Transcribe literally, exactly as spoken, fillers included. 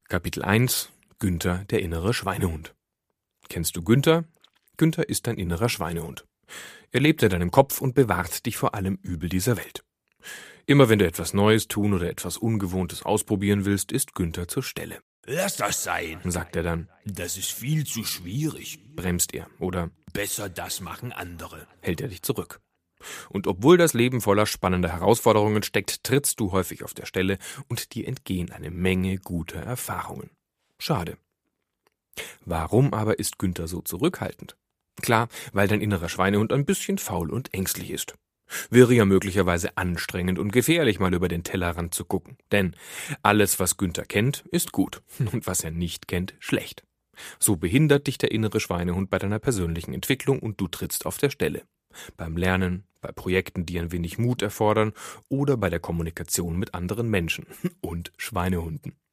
Kapitel eins: Günther, der innere Schweinehund. Kennst du Günther? Günther ist dein innerer Schweinehund. Er lebt in deinem Kopf und bewahrt dich vor allem Übel dieser Welt. Immer wenn du etwas Neues tun oder etwas Ungewohntes ausprobieren willst, ist Günther zur Stelle. Lass das sein, sagt er dann. Das ist viel zu schwierig. Bremst er oder Besser das machen andere. hält er dich zurück. Und obwohl das Leben voller spannender Herausforderungen steckt, trittst du häufig auf der Stelle und dir entgehen eine Menge guter Erfahrungen. Schade. Warum aber ist Günther so zurückhaltend? Klar, weil dein innerer Schweinehund ein bisschen faul und ängstlich ist. Wäre ja möglicherweise anstrengend und gefährlich, mal über den Tellerrand zu gucken. Denn alles, was Günther kennt, ist gut und was er nicht kennt, schlecht. So behindert dich der innere Schweinehund bei deiner persönlichen Entwicklung und du trittst auf der Stelle. Beim Lernen, bei Projekten, die ein wenig Mut erfordern oder bei der Kommunikation mit anderen Menschen und Schweinehunden.